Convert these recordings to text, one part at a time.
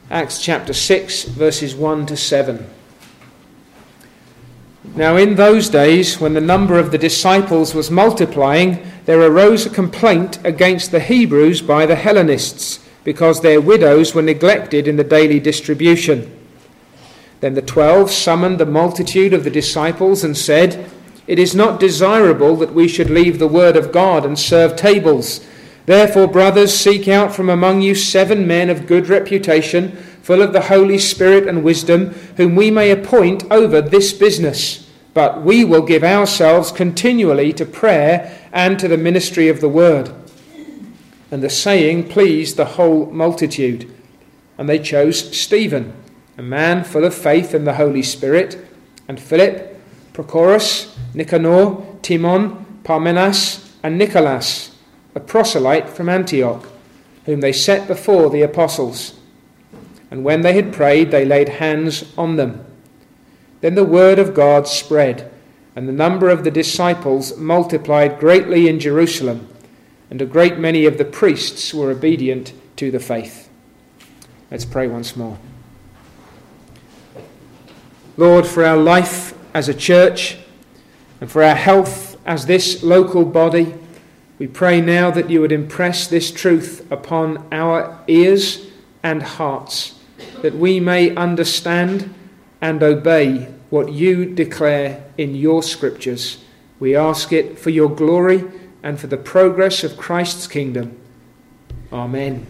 Acts chapter 6, verses 1 to 7. Now in those days, when the number of the disciples was multiplying, there arose a complaint against the Hebrews by the Hellenists, because their widows were neglected in the daily distribution. Then the 12 summoned the multitude of the disciples and said, "It is not desirable that we should leave the word of God and serve tables. Therefore, brothers, seek out from among you 7 men of good reputation, full of the Holy Spirit and wisdom, whom we may appoint over this business. But we will give ourselves continually to prayer and to the ministry of the word." And the saying pleased the whole multitude. And they chose Stephen, a man full of faith and the Holy Spirit, and Philip, Prochorus, Nicanor, Timon, Parmenas, and Nicholas, a proselyte from Antioch, whom they set before the apostles. And when they had prayed, they laid hands on them. Then the word of God spread, and the number of the disciples multiplied greatly in Jerusalem, and a great many of the priests were obedient to the faith. Let's pray once more. Lord, for our life as a church, and for our health as this local body, we pray now that you would impress this truth upon our ears and hearts, that we may understand and obey what you declare in your scriptures. We ask it for your glory and for the progress of Christ's kingdom. Amen.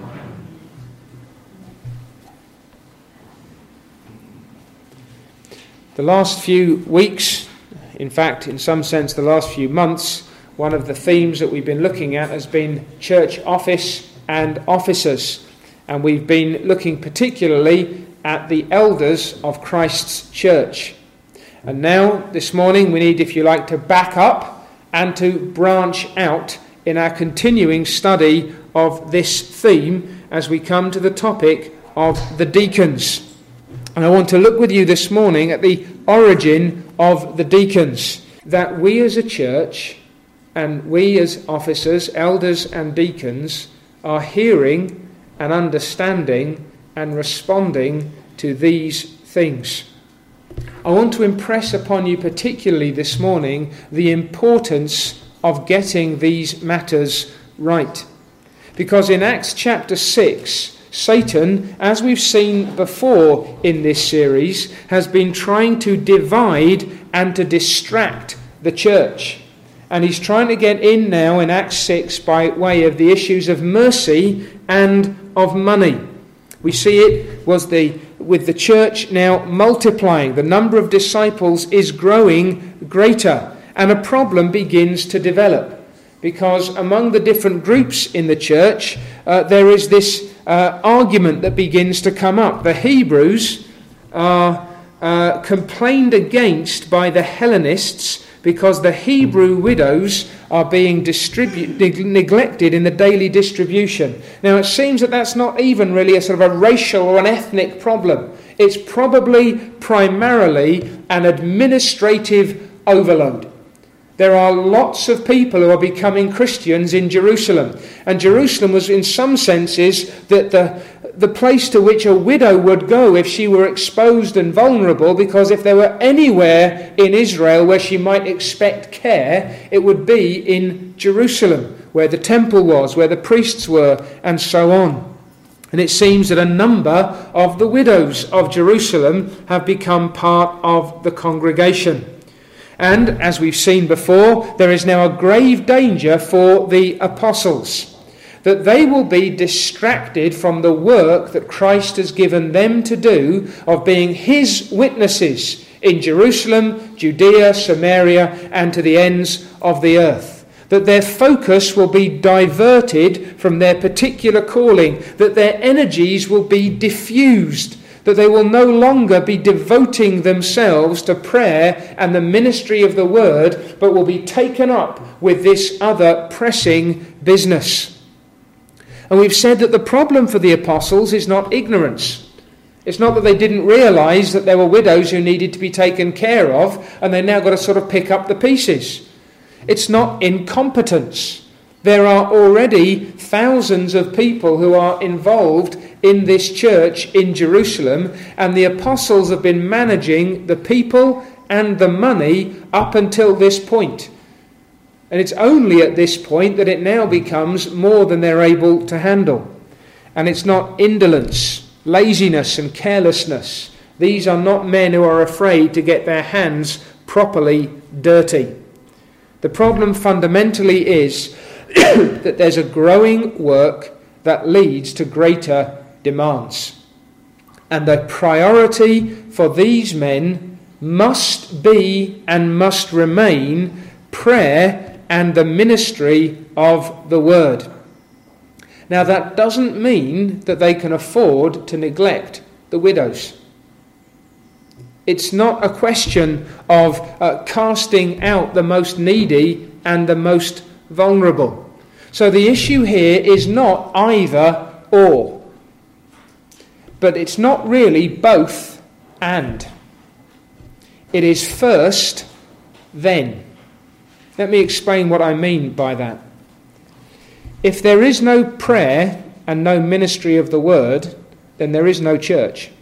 The last few weeks, in fact, in some sense, the last few months, one of the themes that we've been looking at has been church office and officers. And we've been looking particularly at the elders of Christ's church. And now, this morning, we need, if you like, to back up and to branch out in our continuing study of this theme as we come to the topic of the deacons. And I want to look with you this morning at the origin of the deacons, that we as a church and we as officers, elders and deacons, are hearing and understanding and responding to these things. I want to impress upon you particularly this morning the importance of getting these matters right. Because in Acts chapter 6, Satan, as we've seen before in this series, has been trying to divide and to distract the church. And he's trying to get in now in Acts 6 by way of the issues of mercy and of money. We see it was with the church now multiplying. The number of disciples is growing greater, and a problem begins to develop. Because among the different groups in the church, there is this argument that begins to come up. The Hebrews are complained against by the Hellenists because the Hebrew widows are being neglected in the daily distribution. Now, it seems that that's not even really a sort of a racial or an ethnic problem. It's probably primarily an administrative overload. There are lots of people who are becoming Christians in Jerusalem. And Jerusalem was, in some senses, that the place to which a widow would go if she were exposed and vulnerable, because if there were anywhere in Israel where she might expect care, it would be in Jerusalem, where the temple was, where the priests were, and so on. And it seems that a number of the widows of Jerusalem have become part of the congregation. And, as we've seen before, there is now a grave danger for the apostles, that they will be distracted from the work that Christ has given them to do of being his witnesses in Jerusalem, Judea, Samaria, and to the ends of the earth. That their focus will be diverted from their particular calling, that their energies will be diffused, that they will no longer be devoting themselves to prayer and the ministry of the word, but will be taken up with this other pressing business. And we've said that the problem for the apostles is not ignorance. It's not that they didn't realise that there were widows who needed to be taken care of, and they now got to sort of pick up the pieces. It's not incompetence. There are already thousands of people who are involved in this church in Jerusalem, and the apostles have been managing the people and the money up until this point. And it's only at this point that it now becomes more than they're able to handle. And it's not indolence, laziness and carelessness. These are not men who are afraid to get their hands properly dirty. The problem fundamentally is that there's a growing work that leads to greater demands. And the priority for these men must be and must remain prayer and the ministry of the word. Now that doesn't mean that they can afford to neglect the widows. It's not a question of casting out the most needy and the most vulnerable. So the issue here is not either or, but it's not really both and. It is first, then. Let me explain what I mean by that. If there is no prayer and no ministry of the word, then there is no church.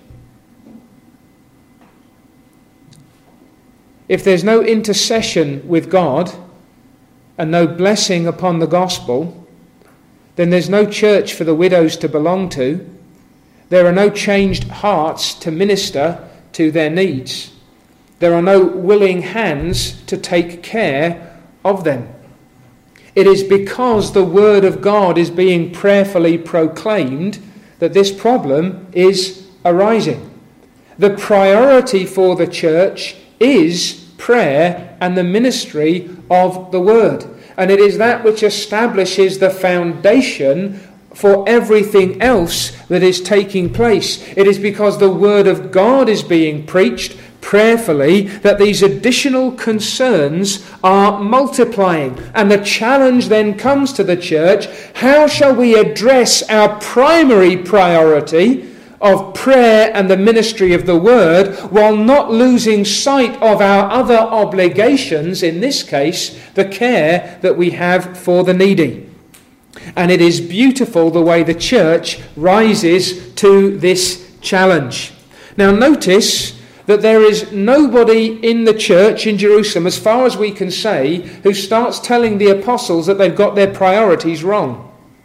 If there's no intercession with God and no blessing upon the gospel, then there's no church for the widows to belong to. There are no changed hearts to minister to their needs. There are no willing hands to take care of them. It is because the word of God is being prayerfully proclaimed that this problem is arising. The priority for the church is prayer and the ministry of the word. And it is that which establishes the foundation for everything else that is taking place. It is because the word of God is being preached prayerfully that these additional concerns are multiplying. And the challenge then comes to the church: how shall we address our primary priority of prayer and the ministry of the word while not losing sight of our other obligations, in this case, the care that we have for the needy? And it is beautiful the way the church rises to this challenge. Now notice that there is nobody in the church in Jerusalem, as far as we can say, who starts telling the apostles that they've got their priorities wrong.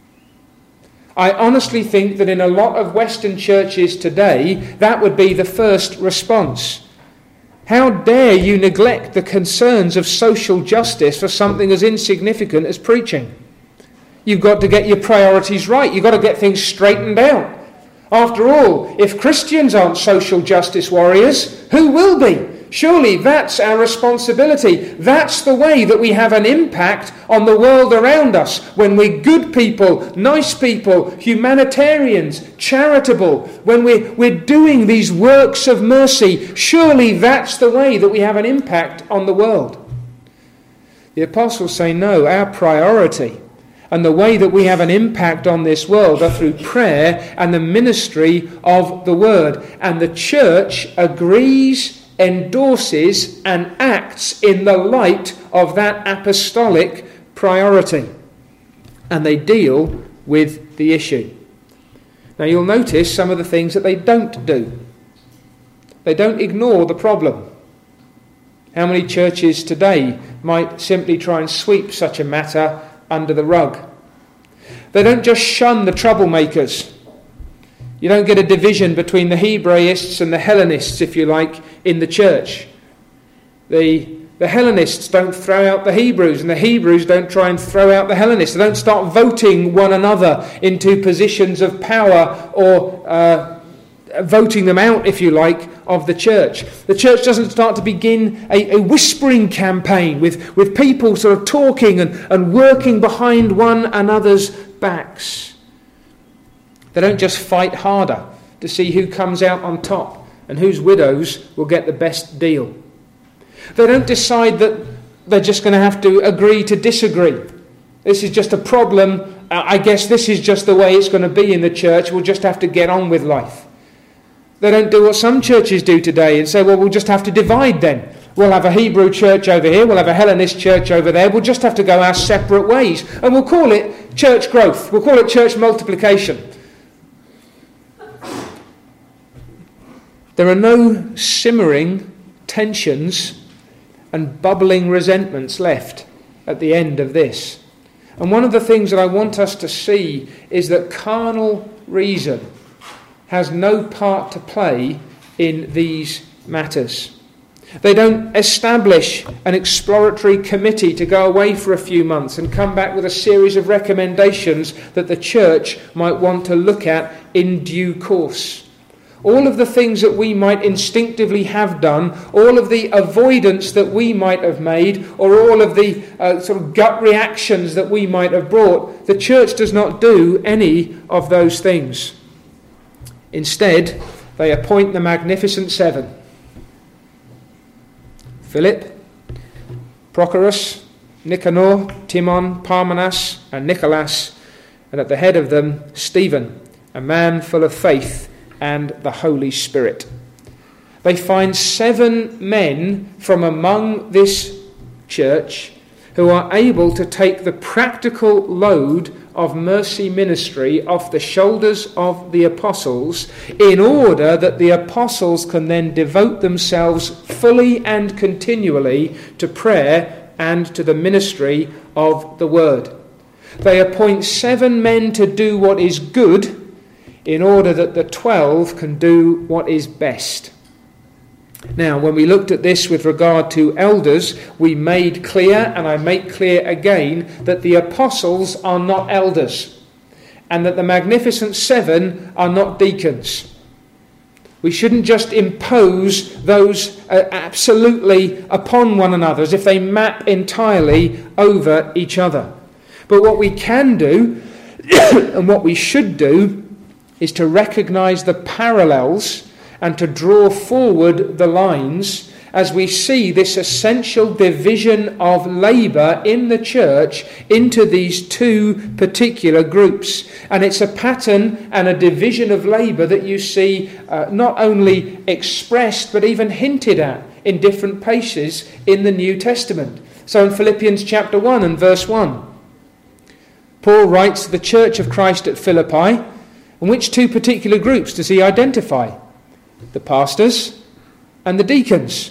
I honestly think that in a lot of Western churches today, that would be the first response. How dare you neglect the concerns of social justice for something as insignificant as preaching? You've got to get your priorities right. You've got to get things straightened out. After all, if Christians aren't social justice warriors, who will be? Surely that's our responsibility. That's the way that we have an impact on the world around us. When we're good people, nice people, humanitarians, charitable, when we're doing these works of mercy, surely that's the way that we have an impact on the world. The apostles say, no, our priority and the way that we have an impact on this world are through prayer and the ministry of the word. And the church agrees, endorses and acts in the light of that apostolic priority. And they deal with the issue. Now you'll notice some of the things that they don't do. They don't ignore the problem. How many churches today might simply try and sweep such a matter under the rug? They don't just shun the troublemakers. You don't get a division between the Hebraists and the Hellenists, if you like, in the church. The Hellenists don't throw out the Hebrews, and the Hebrews don't try and throw out the Hellenists. They don't start voting one another into positions of power or voting them out, if you like, of the church. The church doesn't start to begin a whispering campaign with people sort of talking and working behind one another's backs. They don't just fight harder to see who comes out on top and whose widows will get the best deal. They don't decide that they're just going to have to agree to disagree. This is just a problem. I guess this is just the way it's going to be in the church. We'll just have to get on with life. They don't do what some churches do today and say, well, we'll just have to divide then. We'll have a Hebrew church over here, we'll have a Hellenist church over there, we'll just have to go our separate ways. And we'll call it church growth, we'll call it church multiplication. There are no simmering tensions and bubbling resentments left at the end of this. And one of the things that I want us to see is that carnal reason has no part to play in these matters. They don't establish an exploratory committee to go away for a few months and come back with a series of recommendations that the church might want to look at in due course. All of the things that we might instinctively have done, all of the avoidance that we might have made, or all of the sort of gut reactions that we might have brought, the church does not do any of those things. Instead, they appoint the Magnificent Seven: Philip, Prochorus, Nicanor, Timon, Parmenas, and Nicholas, and at the head of them, Stephen, a man full of faith and the Holy Spirit. They find 7 men from among this church who are able to take the practical load of mercy ministry off the shoulders of the apostles, in order that the apostles can then devote themselves fully and continually to prayer and to the ministry of the word. They appoint 7 men to do what is good, in order that the 12 can do what is best. Now, when we looked at this with regard to elders, we made clear, and I make clear again, that the apostles are not elders, and that the Magnificent Seven are not deacons. We shouldn't just impose those absolutely upon one another, as if they map entirely over each other. But what we can do, and what we should do, is to recognise the parallels and to draw forward the lines as we see this essential division of labour in the church into these 2 particular groups. And it's a pattern and a division of labour that you see not only expressed but even hinted at in different places in the New Testament. So in Philippians chapter 1 and verse 1, Paul writes to the church of Christ at Philippi. And which 2 particular groups does he identify? The pastors and the deacons.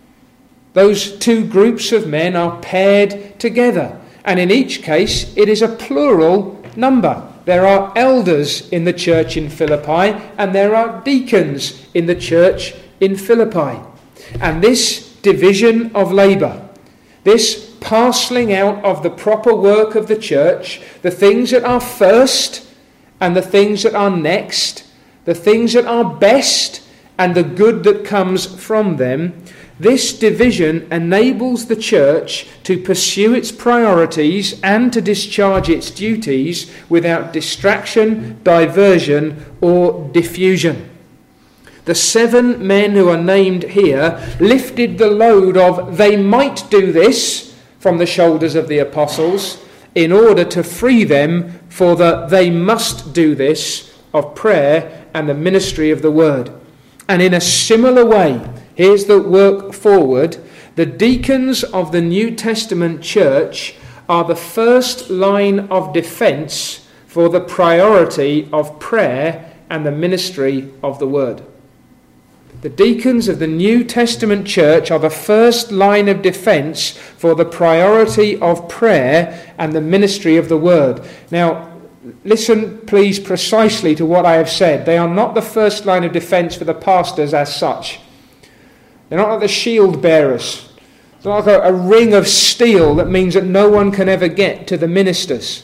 Those 2 groups of men are paired together. And in each case, it is a plural number. There are elders in the church in Philippi, and there are deacons in the church in Philippi. And this division of labour, this parcelling out of the proper work of the church, the things that are first and the things that are next, the things that are best and the good that comes from them, this division enables the church to pursue its priorities and to discharge its duties without distraction, diversion, or diffusion. The 7 men who are named here lifted the load of "they might do this" from the shoulders of the apostles, in order to free them for the "they must do this" of prayer and the ministry of the word. And in a similar way, here's the work forward, the deacons of the New Testament church are the first line of defence for the priority of prayer and the ministry of the word. The deacons of the New Testament church are the first line of defence for the priority of prayer and the ministry of the word. Now, listen please precisely to what I have said. They are not the first line of defence for the pastors as such. They're not like the shield bearers. It's not like a ring of steel that means that no one can ever get to the ministers.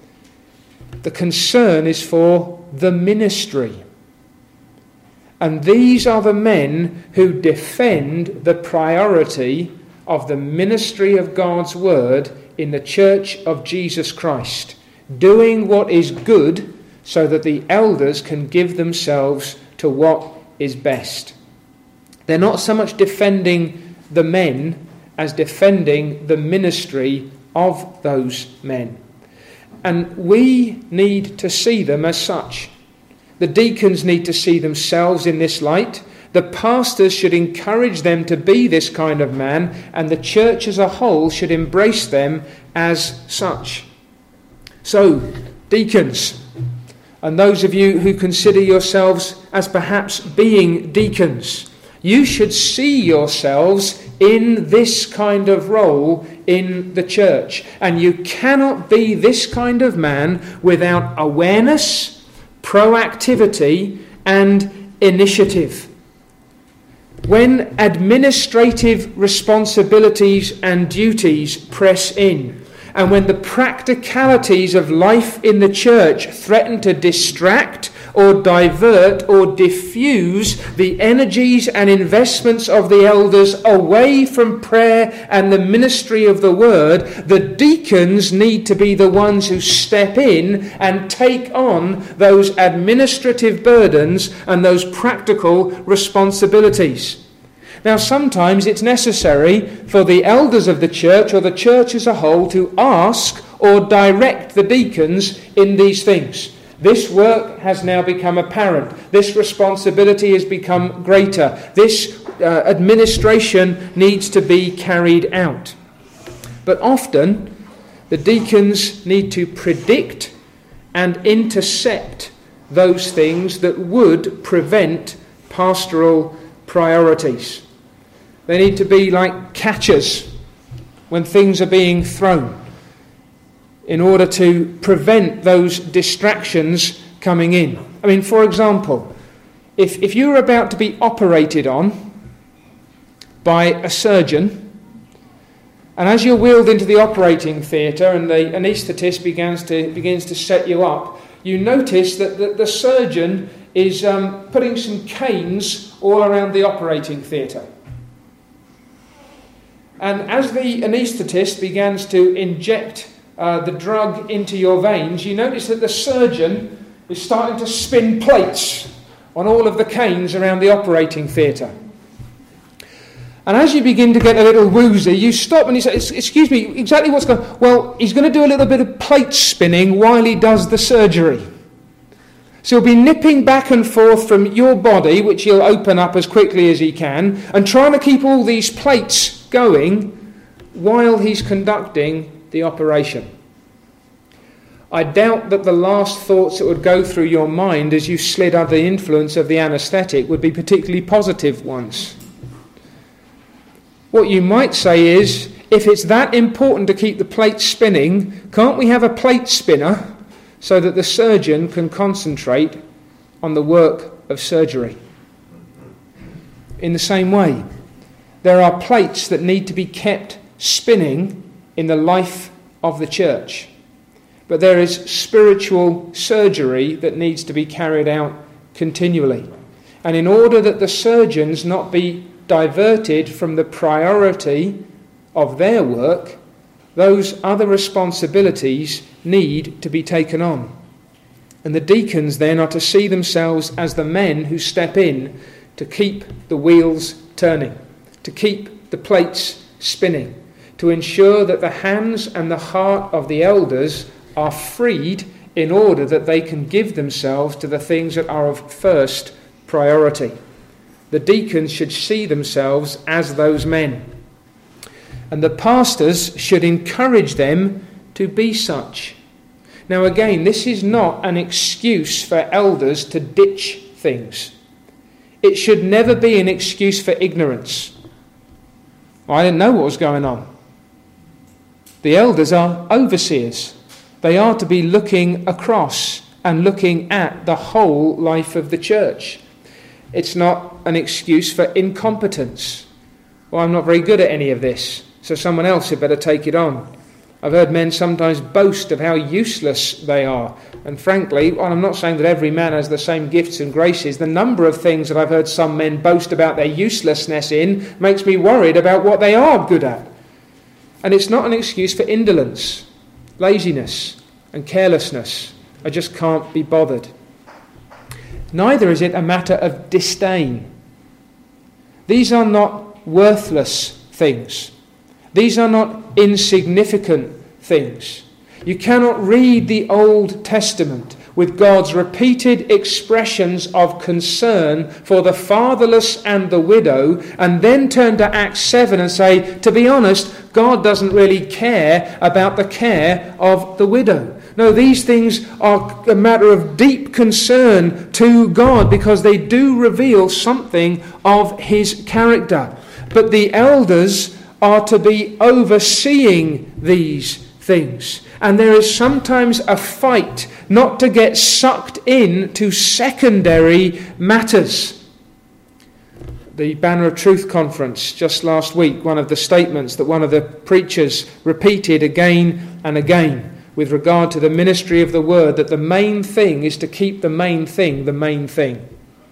The concern is for the ministry. And these are the men who defend the priority of the ministry of God's word in the church of Jesus Christ, doing what is good so that the elders can give themselves to what is best. They're not so much defending the men as defending the ministry of those men. And we need to see them as such. The deacons need to see themselves in this light. The pastors should encourage them to be this kind of man, and the church as a whole should embrace them as such. So, deacons, and those of you who consider yourselves as perhaps being deacons, you should see yourselves in this kind of role in the church. And you cannot be this kind of man without awareness, proactivity, and initiative. When administrative responsibilities and duties press in, and when the practicalities of life in the church threaten to distract or divert or diffuse the energies and investments of the elders away from prayer and the ministry of the word, the deacons need to be the ones who step in and take on those administrative burdens and those practical responsibilities. Now, sometimes it's necessary for the elders of the church or the church as a whole to ask or direct the deacons in these things. This work has now become apparent. This responsibility has become greater. This administration needs to be carried out. But often, the deacons need to predict and intercept those things that would prevent pastoral priorities. They need to be like catchers when things are being thrown in order to prevent those distractions coming in. I mean, for example, if you were about to be operated on by a surgeon, and as you're wheeled into the operating theatre and the anaesthetist begins to set you up, you notice that the surgeon is putting some canes all around the operating theatre. And as the anaesthetist begins to inject the drug into your veins, you notice that the surgeon is starting to spin plates on all of the canes around the operating theatre. And as you begin to get a little woozy, you stop and you say, excuse me, exactly what's going on? Well, he's going to do a little bit of plate spinning while he does the surgery. So he'll be nipping back and forth from your body, which he'll open up as quickly as he can, and trying to keep all these plates going while he's conducting the operation. I doubt that the last thoughts that would go through your mind as you slid under the influence of the anaesthetic would be particularly positive ones. What you might say is, if it's that important to keep the plate spinning, can't we have a plate spinner so that the surgeon can concentrate on the work of surgery? In the same way, there are plates that need to be kept spinning in the life of the church. But there is spiritual surgery that needs to be carried out continually. And in order that the surgeons not be diverted from the priority of their work, those other responsibilities need to be taken on. And the deacons then are to see themselves as the men who step in to keep the wheels turning, to keep the plates spinning, to ensure that the hands and the heart of the elders are freed in order that they can give themselves to the things that are of first priority. The deacons should see themselves as those men. And the pastors should encourage them to be such. Now again, this is not an excuse for elders to ditch things. It should never be an excuse for ignorance. I didn't know what was going on. The elders are overseers. They are to be looking across and looking at the whole life of the church. It's not an excuse for incompetence. Well, I'm not very good at any of this, so someone else had better take it on. I've heard men sometimes boast of how useless they are. And frankly, while I'm not saying that every man has the same gifts and graces, the number of things that I've heard some men boast about their uselessness in makes me worried about what they are good at. And it's not an excuse for indolence, laziness, and carelessness. I just can't be bothered. Neither is it a matter of disdain. These are not worthless things. These are not insignificant things. You cannot read the Old Testament with God's repeated expressions of concern for the fatherless and the widow, and then turn to Acts 7 and say, to be honest, God doesn't really care about the care of the widow. No, these things are a matter of deep concern to God because they do reveal something of his character. But the elders are to be overseeing these things. And there is sometimes a fight not to get sucked in to secondary matters. The Banner of Truth conference just last week, one of the statements that one of the preachers repeated again and again with regard to the ministry of the word, that the main thing is to keep the main thing the main thing.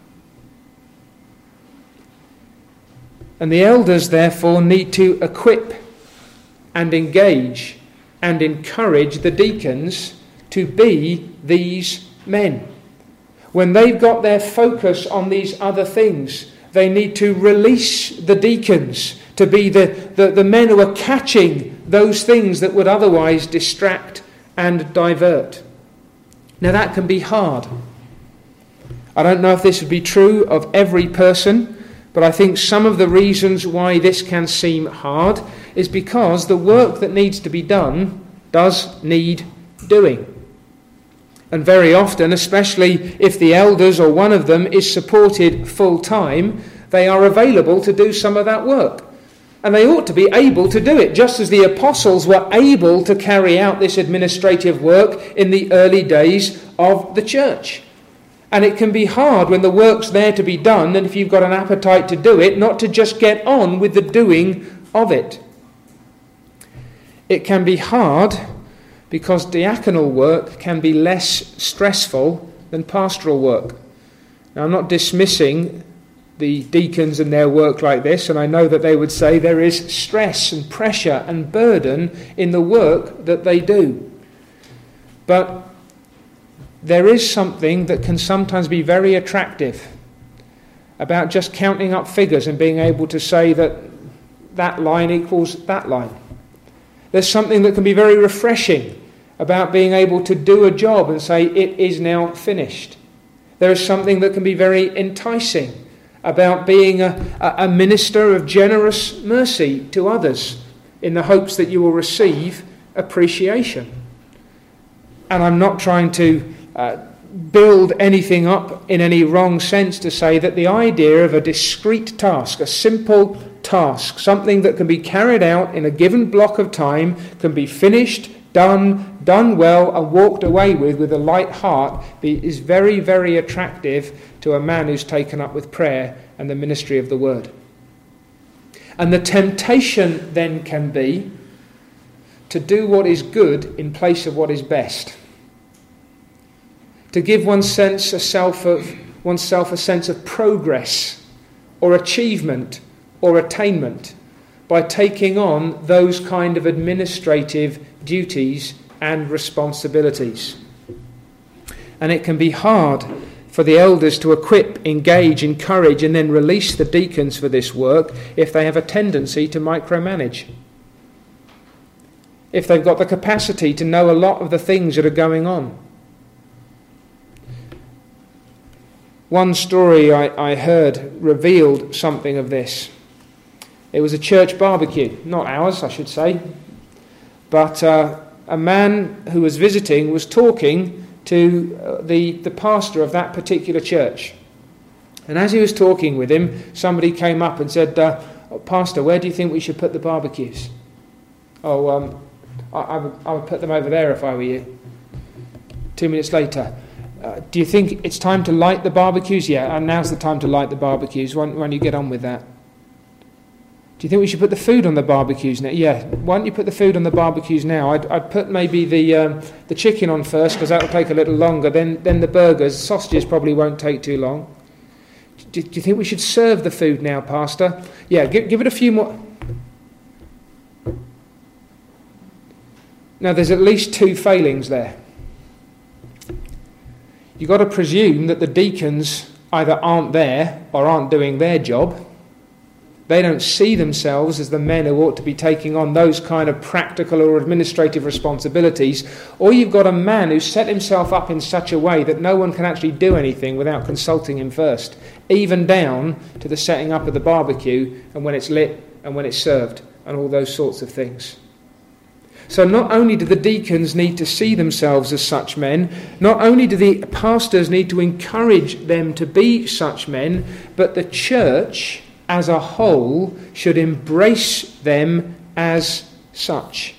And the elders, therefore, need to equip and engage and encourage the deacons to be these men. When they've got their focus on these other things, they need to release the deacons to be the men who are catching those things that would otherwise distract and divert. Now that can be hard. I don't know if this would be true of every person, but I think some of the reasons why this can seem hard is because the work that needs to be done does need doing. And very often, especially if the elders or one of them is supported full time, they are available to do some of that work. And they ought to be able to do it, just as the apostles were able to carry out this administrative work in the early days of the church. And it can be hard when the work's there to be done, and if you've got an appetite to do it, not to just get on with the doing of it. It can be hard because diaconal work can be less stressful than pastoral work. Now, I'm not dismissing the deacons and their work like this, and I know that they would say there is stress and pressure and burden in the work that they do. But there is something that can sometimes be very attractive about just counting up figures and being able to say that that line equals that line. There's something that can be very refreshing about being able to do a job and say it is now finished. There is something that can be very enticing about being a minister of generous mercy to others in the hopes that you will receive appreciation. And I'm not trying to build anything up in any wrong sense to say that the idea of a discrete task, a simple task, something that can be carried out in a given block of time, can be finished, done well and walked away with a light heart, is very, very attractive to a man who's taken up with prayer and the ministry of the word. And the temptation then can be to do what is good in place of what is best. To give oneself a sense of progress or achievement or attainment by taking on those kind of administrative duties and responsibilities. And it can be hard for the elders to equip, engage, encourage, and then release the deacons for this work if they have a tendency to micromanage. If they've got the capacity to know a lot of the things that are going on. One story I heard revealed something of this. It was a church barbecue, not ours, I should say. But a man who was visiting was talking to the pastor of that particular church. And as he was talking with him, somebody came up and said, Pastor, where do you think we should put the barbecues? I would put them over there if I were you. 2 minutes later, do you think it's time to light the barbecues? Yeah, and now's the time to light the barbecues. Why don't you get on with that? Do you think we should put the food on the barbecues now? Yeah, why don't you put the food on the barbecues now? I'd put maybe the chicken on first because that will take a little longer. Then the burgers, sausages probably won't take too long. Do you think we should serve the food now, Pastor? Yeah, give it a few more. Now there's at least two failings there. You've got to presume that the deacons either aren't there or aren't doing their job. They don't see themselves as the men who ought to be taking on those kind of practical or administrative responsibilities. Or you've got a man who set himself up in such a way that no one can actually do anything without consulting him first, even down to the setting up of the barbecue and when it's lit and when it's served and all those sorts of things. So not only do the deacons need to see themselves as such men, not only do the pastors need to encourage them to be such men, but the church as a whole should embrace them as such.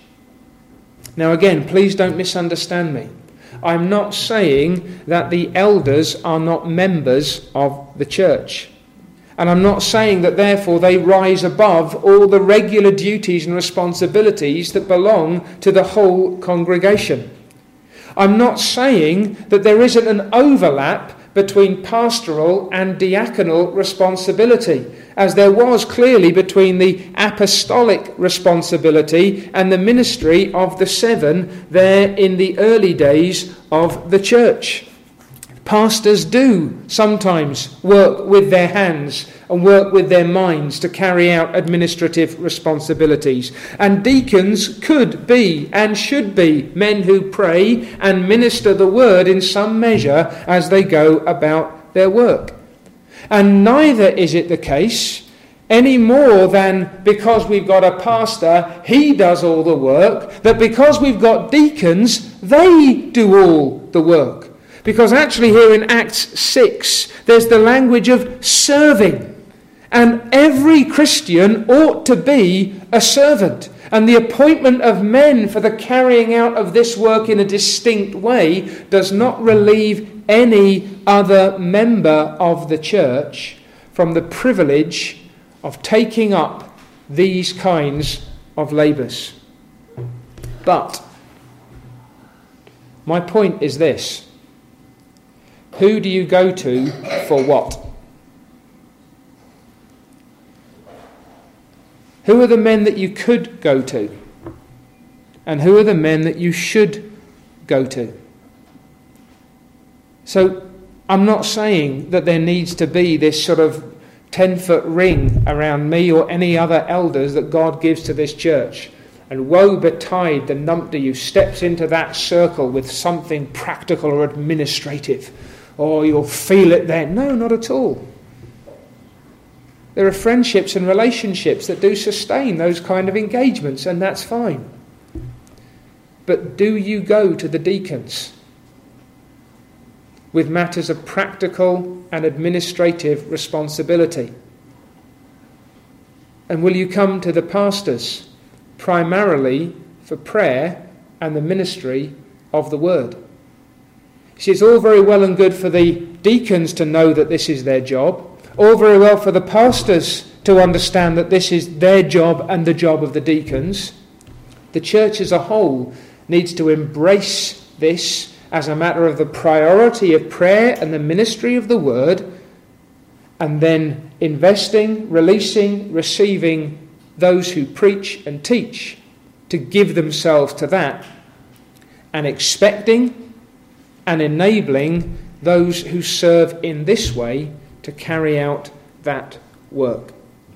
Now again, please don't misunderstand me. I'm not saying that the elders are not members of the church. And I'm not saying that therefore they rise above all the regular duties and responsibilities that belong to the whole congregation. I'm not saying that there isn't an overlap between pastoral and diaconal responsibility, as there was clearly between the apostolic responsibility and the ministry of the seven there in the early days of the church. Pastors do sometimes work with their hands and work with their minds to carry out administrative responsibilities. And deacons could be and should be men who pray and minister the word in some measure as they go about their work. And neither is it the case any more than because we've got a pastor, he does all the work, that because we've got deacons, they do all the work. Because actually here in Acts 6, there's the language of serving. And every Christian ought to be a servant. And the appointment of men for the carrying out of this work in a distinct way does not relieve any other member of the church from the privilege of taking up these kinds of labours. But my point is this. Who do you go to for what? Who are the men that you could go to? And who are the men that you should go to? So I'm not saying that there needs to be this sort of 10-foot ring around me or any other elders that God gives to this church. And woe betide the numpty who steps into that circle with something practical or administrative. Or you'll feel it then. No, not at all. There are friendships and relationships that do sustain those kind of engagements, and that's fine. But do you go to the deacons with matters of practical and administrative responsibility? And will you come to the pastors primarily for prayer and the ministry of the word? See, it's all very well and good for the deacons to know that this is their job. All very well for the pastors to understand that this is their job and the job of the deacons. The church as a whole needs to embrace this as a matter of the priority of prayer and the ministry of the word, and then investing, releasing, receiving those who preach and teach to give themselves to that, and expecting and enabling those who serve in this way to carry out that work.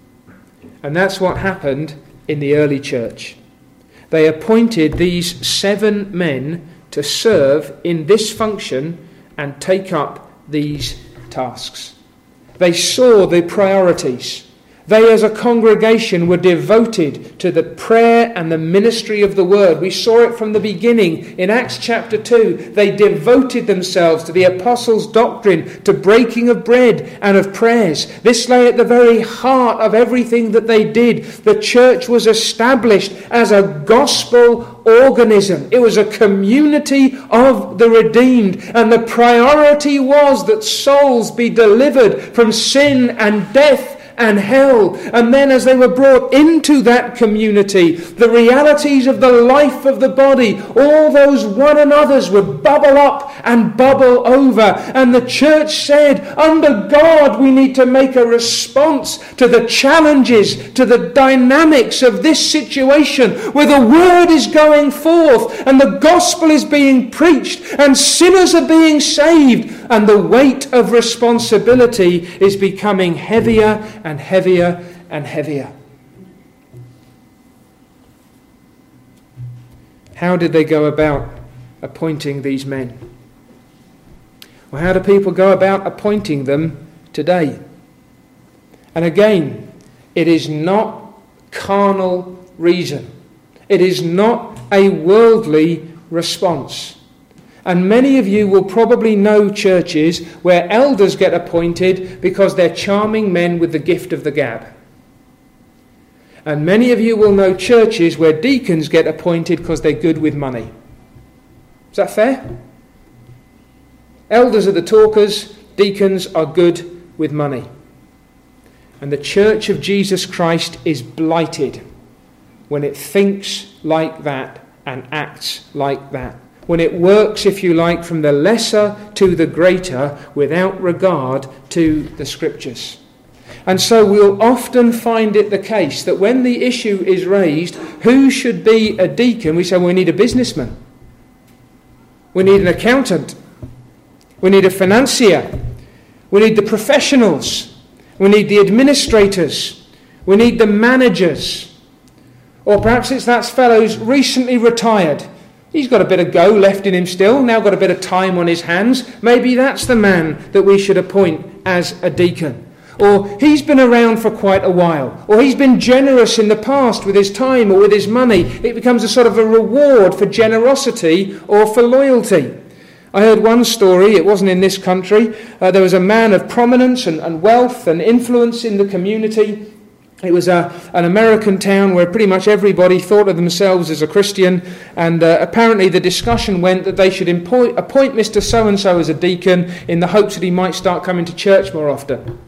And that's what happened in the early church. They appointed these 7 men to serve in this function and take up these tasks. They saw the priorities. They as a congregation were devoted to the prayer and the ministry of the word. We saw it from the beginning in Acts chapter 2. They devoted themselves to the apostles' doctrine, to breaking of bread and of prayers. This lay at the very heart of everything that they did. The church was established as a gospel organism. It was a community of the redeemed. And the priority was that souls be delivered from sin and death and hell. And then as they were brought into that community, the realities of the life of the body, all those one another's would bubble up and bubble over. And the church said, under God we need to make a response to the challenges, to the dynamics of this situation where the word is going forth and the gospel is being preached and sinners are being saved, and the weight of responsibility is becoming heavier and heavier and heavier. How did they go about appointing these men? Well, how do people go about appointing them today? And again, it is not carnal reason. It is not a worldly response. And many of you will probably know churches where elders get appointed because they're charming men with the gift of the gab. And many of you will know churches where deacons get appointed because they're good with money. Is that fair? Elders are the talkers, deacons are good with money. And the Church of Jesus Christ is blighted when it thinks like that and acts like that. When it works, if you like, from the lesser to the greater without regard to the Scriptures. And so we'll often find it the case that when the issue is raised, who should be a deacon, we say, well, we need a businessman. We need an accountant. We need a financier. We need the professionals. We need the administrators. We need the managers. Or perhaps it's that fellow's recently retired. He's got a bit of go left in him still, now got a bit of time on his hands. Maybe that's the man that we should appoint as a deacon. Or he's been around for quite a while. Or he's been generous in the past with his time or with his money. It becomes a sort of a reward for generosity or for loyalty. I heard one story, it wasn't in this country. There was a man of prominence and wealth and influence in the community. It was an American town where pretty much everybody thought of themselves as a Christian, and apparently the discussion went that they should appoint Mr. So-and-so as a deacon in the hopes that he might start coming to church more often.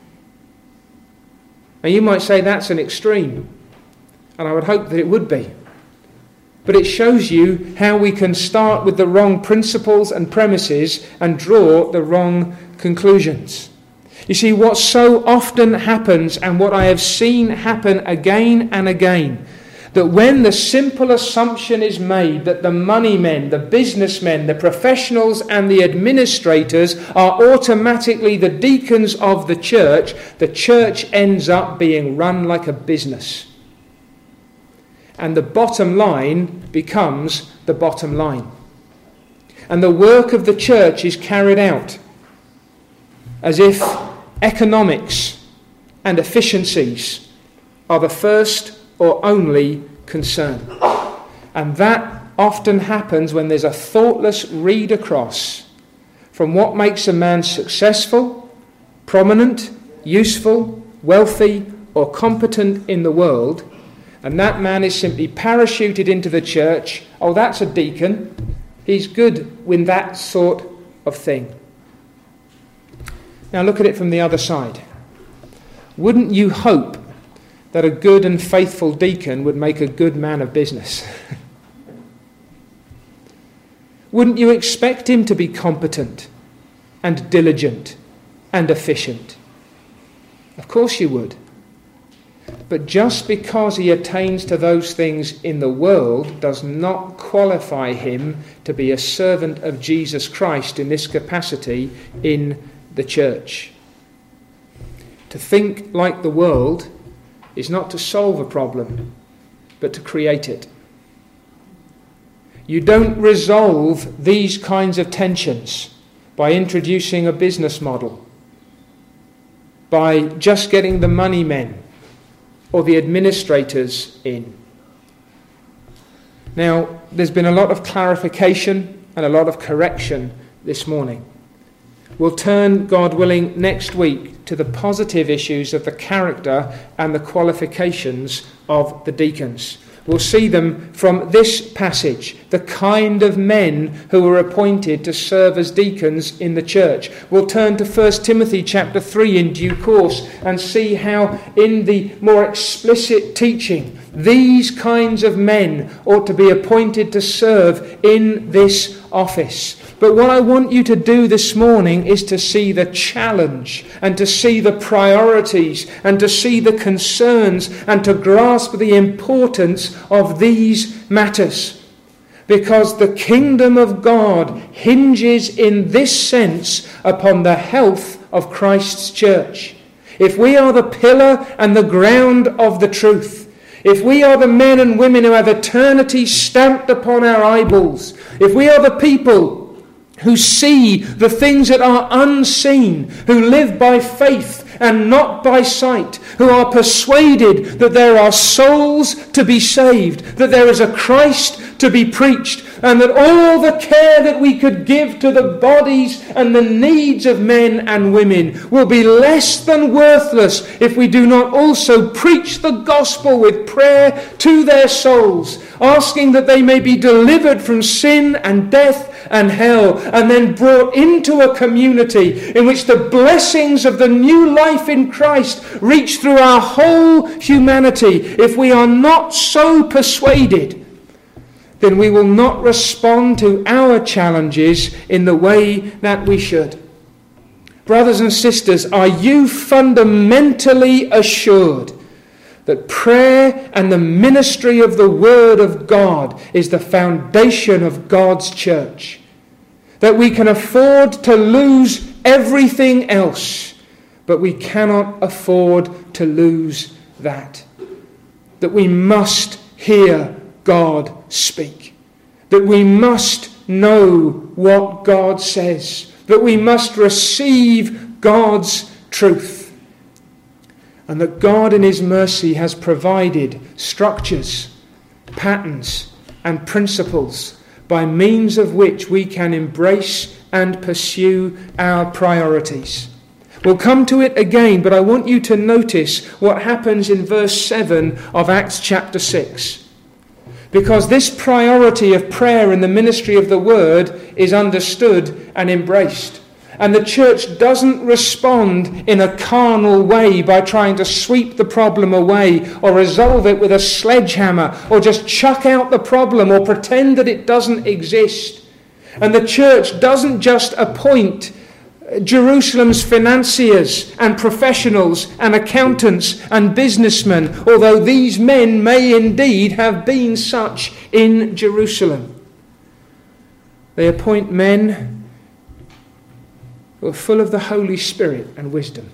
Now you might say that's an extreme, and I would hope that it would be. But it shows you how we can start with the wrong principles and premises and draw the wrong conclusions. You see, what so often happens, and what I have seen happen again and again, that when the simple assumption is made that the money men, the businessmen, the professionals and the administrators are automatically the deacons of the church ends up being run like a business. And the bottom line becomes the bottom line. And the work of the church is carried out as if economics and efficiencies are the first or only concern. And that often happens when there's a thoughtless read across from what makes a man successful, prominent, useful, wealthy, or competent in the world, and that man is simply parachuted into the church. Oh, that's a deacon. He's good with that sort of thing. Now look at it from the other side. Wouldn't you hope that a good and faithful deacon would make a good man of business? Wouldn't you expect him to be competent and diligent and efficient? Of course you would. But just because he attains to those things in the world does not qualify him to be a servant of Jesus Christ in this capacity in the church. To think like the world is not to solve a problem, but to create it. You don't resolve these kinds of tensions by introducing a business model, by just getting the money men or the administrators in. Now, there's been a lot of clarification and a lot of correction this morning. We'll turn, God willing, next week to the positive issues of the character and the qualifications of the deacons. We'll see them from this passage, the kind of men who were appointed to serve as deacons in the church. We'll turn to 1 Timothy chapter 3 in due course and see how in the more explicit teaching these kinds of men ought to be appointed to serve in this office. But what I want you to do this morning is to see the challenge and to see the priorities and to see the concerns and to grasp the importance of these matters. Because the kingdom of God hinges in this sense upon the health of Christ's church. if we are the pillar and the ground of the truth, if we are the men and women who have eternity stamped upon our eyeballs, if we are the people who see the things that are unseen, who live by faith and not by sight, who are persuaded that there are souls to be saved, that there is a Christ to be preached, and that all the care that we could give to the bodies and the needs of men and women will be less than worthless if we do not also preach the gospel with prayer to their souls, asking that they may be delivered from sin and death and hell, and then brought into a community in which the blessings of the new life in Christ reach through our whole humanity. If we are not so persuaded, then we will not respond to our challenges in the way that we should. Brothers and sisters, are you fundamentally assured that prayer and the ministry of the Word of God is the foundation of God's church? That we can afford to lose everything else, but we cannot afford to lose that. That we must hear God speak. That we must know what God says. That we must receive God's truth. And that God in His mercy has provided structures, patterns and principles by means of which we can embrace and pursue our priorities. We'll come to it again, but I want you to notice what happens in verse 7 of Acts chapter 6. Because this priority of prayer in the ministry of the Word is understood and embraced. And the church doesn't respond in a carnal way by trying to sweep the problem away or resolve it with a sledgehammer or just chuck out the problem or pretend that it doesn't exist. And the church doesn't just appoint Jerusalem's financiers and professionals and accountants and businessmen, although these men may indeed have been such in Jerusalem. They appoint men who are full of the Holy Spirit and wisdom.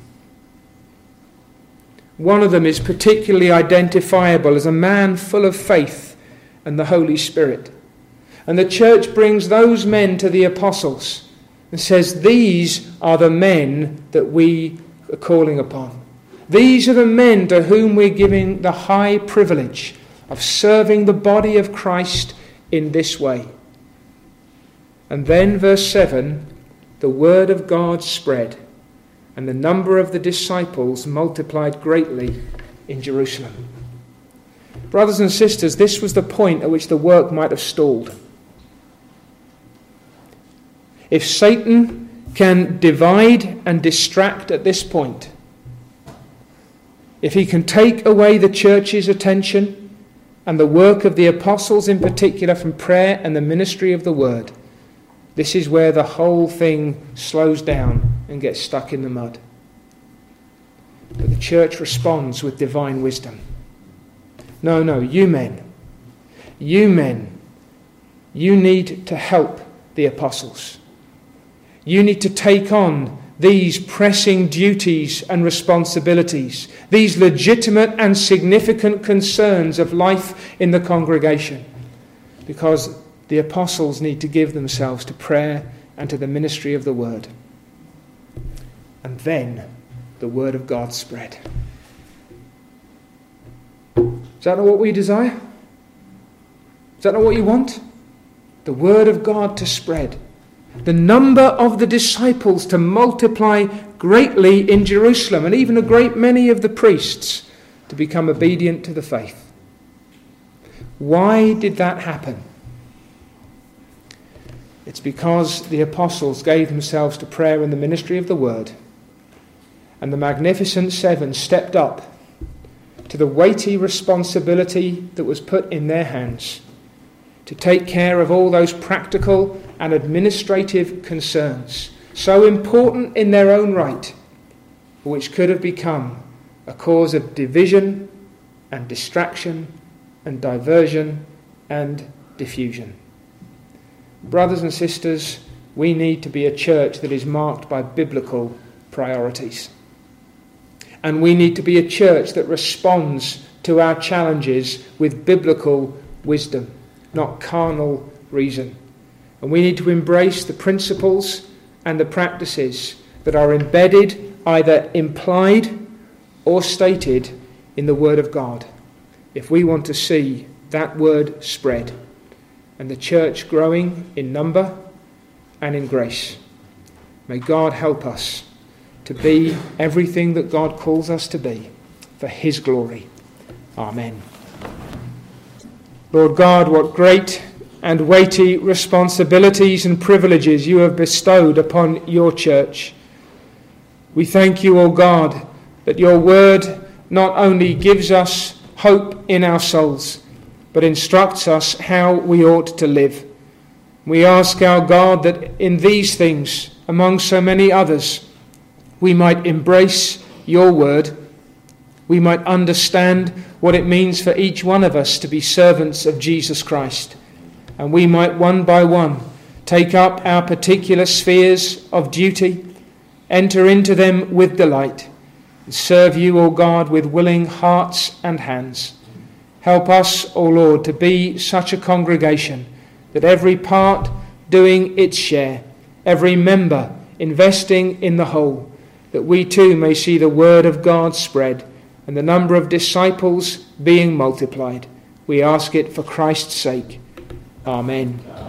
One of them is particularly identifiable as a man full of faith and the Holy Spirit. And the church brings those men to the apostles and says, these are the men that we are calling upon. These are the men to whom we're giving the high privilege of serving the body of Christ in this way. And then verse 7, the word of God spread, and the number of the disciples multiplied greatly in Jerusalem. Brothers and sisters, this was the point at which the work might have stalled. If Satan can divide and distract at this point, if he can take away the church's attention and the work of the apostles in particular from prayer and the ministry of the word, this is where the whole thing slows down and gets stuck in the mud. But the church responds with divine wisdom. No, you men, you need to help the apostles. You need to take on these pressing duties and responsibilities, these legitimate and significant concerns of life in the congregation, because the apostles need to give themselves to prayer and to the ministry of the word. And then the word of God spread. Is that not what we desire? Is that not what you want? The word of God to spread. The number of the disciples to multiply greatly in Jerusalem, and even a great many of the priests to become obedient to the faith. Why did that happen? It's because the apostles gave themselves to prayer and the ministry of the word, and the Magnificent Seven stepped up to the weighty responsibility that was put in their hands to take care of all those practical and administrative concerns, so important in their own right, which could have become a cause of division and distraction and diversion and diffusion. Brothers and sisters, we need to be a church that is marked by biblical priorities. And we need to be a church that responds to our challenges with biblical wisdom, not carnal reason. And we need to embrace the principles and the practices that are embedded, either implied or stated, in the Word of God, if we want to see that Word spread and the church growing in number and in grace. May God help us to be everything that God calls us to be for His glory. Amen. Lord God, what great and weighty responsibilities and privileges you have bestowed upon your church. We thank you, O God, that your word not only gives us hope in our souls, but instructs us how we ought to live. We ask our God that in these things, among so many others, we might embrace your word. We might understand what it means for each one of us to be servants of Jesus Christ. And we might one by one take up our particular spheres of duty, enter into them with delight, and serve you, O God, with willing hearts and hands. Help us, O Lord, to be such a congregation that every part doing its share, every member investing in the whole, that we too may see the word of God spread and the number of disciples being multiplied. We ask it for Christ's sake. Amen.